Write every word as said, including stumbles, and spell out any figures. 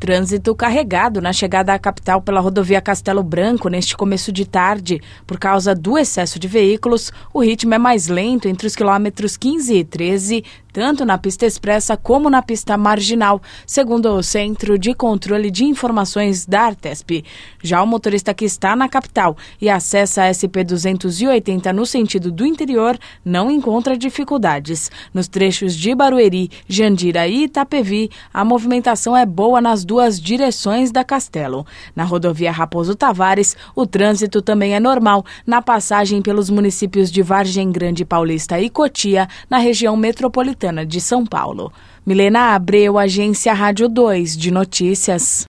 Trânsito carregado na chegada à capital pela rodovia Castelo Branco neste começo de tarde. Por causa do excesso de veículos, o ritmo é mais lento entre os quilômetros quinze e treze, tanto na pista expressa como na pista marginal, segundo o Centro de Controle de Informações da Artesp. Já o motorista que está na capital e acessa a S P duzentos e oitenta no sentido do interior não encontra dificuldades. Nos trechos de Barueri, Jandira e Itapevi, a movimentação é boa nas duas direções da Castelo. Na rodovia Raposo Tavares, o trânsito também é normal na passagem pelos municípios de Vargem Grande Paulista e Cotia, na região metropolitana de São Paulo. Milena Abreu, Agência Rádio dois de Notícias.